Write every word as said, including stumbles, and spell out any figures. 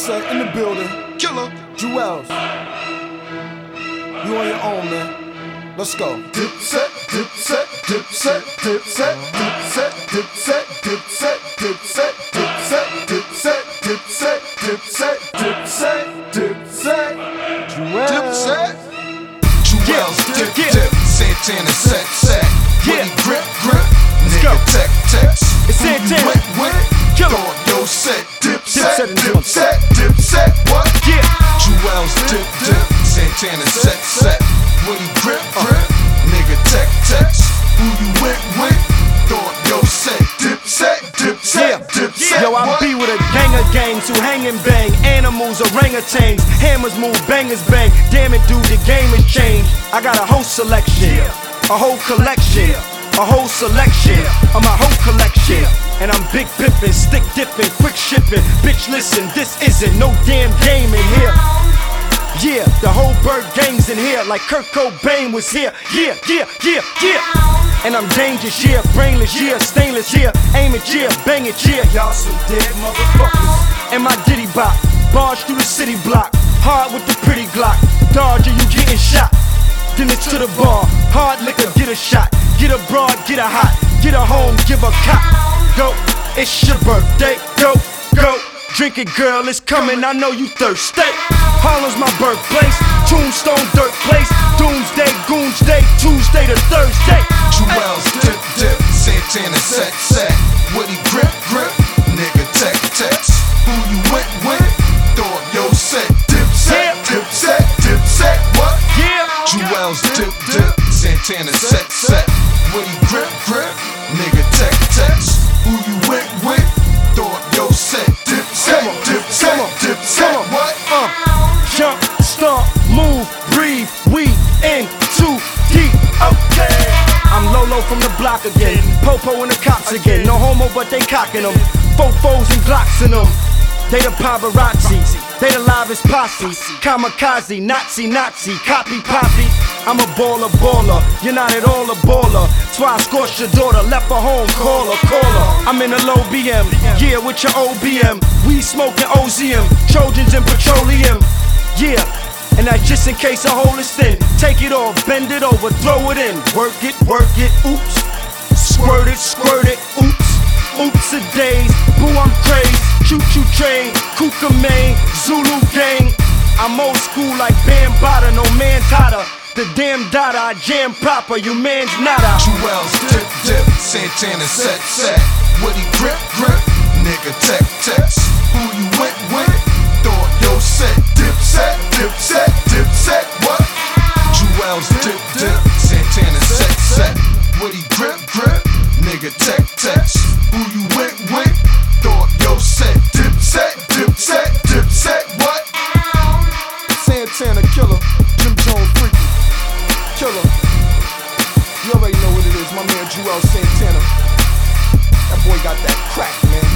Dipset in the building. Killer. Jewels. You on your own, man. Let's go. Dipset, Dipset, Dipset, Dipset, Dipset, Dipset, Dipset, Dipset, Dipset, Dipset, Dipset, Dipset, Dipset, Dipset, Jewels. Dipset. Jewels, dip, dip, Santana, set, set. Woody, grip, grip. Nigga, tech, text. It's Santana. Wet, wet. Killer. Throw up your set. Dipset, Dipset and Dipset, Dipset. What? Yeah. Jewels, dip, dip. Santana, set, set. Woody, grip, grip. Nigga, tech, text. Who you went with? Throw up your set. Dipset, Dipset, Yeah. Dipset. Yo, I what? be with a gang of gangs who hang and bang. Animals, orangutans, hammers move, bangers bang. Damn it, dude, the game has changed. I got a whole selection, a whole collection, a whole selection of my whole collection. And I'm big pippin', stick dipping, quick shipping. Bitch, listen, this isn't no damn game in here. Yeah, the whole bird gang's in here, like Kurt Cobain was here. Yeah, yeah, yeah, yeah. And I'm dangerous, yeah, brainless, yeah, stainless, yeah, aim it, yeah, bang it, yeah. Y'all some dead motherfuckers. And my ditty bop, barge through the city block, hard with the pretty Glock. Dodger, you getting shot. Then it's to the bar, hard liquor, get a shot. Get a broad, get a hot, get a home, give a cop. Go, it's your birthday, go, go. Drink it, girl, it's coming, I know you thirsty. Harlem's my birthplace, Tombstone, dirt place. Doomsday, Goonsday, Tuesday to Thursday. Jewels, dip, dip, Santana, set, set. Woody, grip, grip. Nigga, tech, text. Who you went with? Throw up your set. Dipset, Dipset, Dipset. What? Yeah. Jewels, dip, dip, Santana, set, set. Woody, grip, grip. Nigga, tech, text. Who you went with? Throw up your set. Dipset, Dipset, Dipset. What? Uh, jump, stomp, move, breathe, we in too deep. Okay. I'm Lolo from the block again. Popo and the cops again. No homo, but they cocking them. Fofos and Glocks in them. They the paparazzi. They the livest posse. Kamikaze, Nazi, Nazi, copy, poppy. I'm a baller, baller. You're not at all a baller. That's why I scorched your daughter. Left her home, call her, call her. I'm in a low B M. Yeah, with your O B M. We smoking O Z M. Trojans and petroleum. Yeah. And that's just in case a hole is thin. Take it off, bend it over, throw it in. Work it, work it, oops. Squirt it, squirt it, oops. Oops a days, boo I'm crazy. Choo-choo train, Kuka Main, Zulu gang. I'm old school like Bambada, no man totter. The damn data, I jam proper, you man's nada. Jewels, dip, dip, Santana, set, set. Woody, grip, grip. Nigga, tech, text. Who you went with? Throw up your set. Dipset, Dipset, Dipset. What? Jewels, dip, dip, Santana, set, set. Woody, grip, grip. Nigga, tech, text. Who you went with? Throw up your set. Dipset, Dipset, Dipset. What? Santana killer, Jim Jones freaky killer. You already know what it is, my man Jewel Santana. That boy got that crack, man.